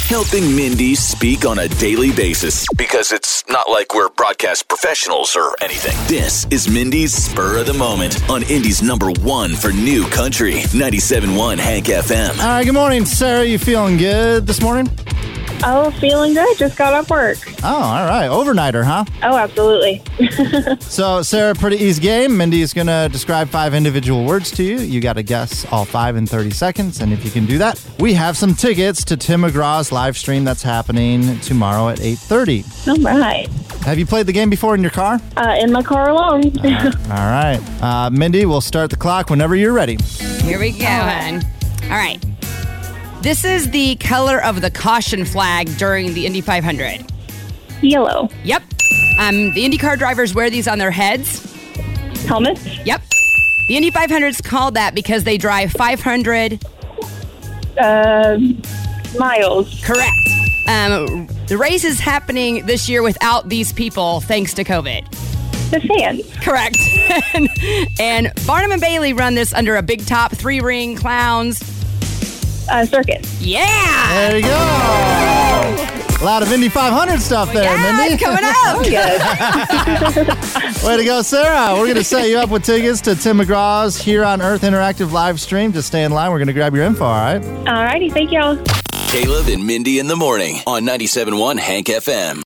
helping Mindy speak on a daily basis because it's not like we're broadcast professionals or anything. This is Mindy's Spur of the Moment on Indy's #1 for new country, 97.1 Hank FM. All right, good morning, Sarah. You feeling good this morning? Oh, feeling good. Just got off work. Oh, all right. Overnighter, huh? Oh, absolutely. So, Sarah, pretty easy game. Mindy is going to describe 5 individual words to you. You got to guess all 5 in 30 seconds. And if you can do that, we have some tickets to Tim McGraw's live stream that's happening tomorrow at 8:30. All right. Have you played the game before in your car? In my car alone. All right. Mindy, we'll start the clock whenever you're ready. Here we go, hon. All right. This is the color of the caution flag during the Indy 500. Yellow. Yep. The IndyCar drivers wear these on their heads. Helmet. Yep. The Indy 500 is called that because they drive 500 miles. Correct. The race is happening this year without these people thanks to COVID. The fans. Correct. and Barnum and Bailey run this under a big top 3-ring clowns. Circus. Yeah! There you go. A lot of Indy 500 stuff there, yeah, Mindy. It's coming up. Good. Way to go, Sarah. We're going to set you up with tickets to Tim McGraw's Here on Earth interactive live stream. Just stay in line. We're going to grab your info, all right? All righty. Thank y'all. Caleb and Mindy in the morning on 97.1 Hank FM.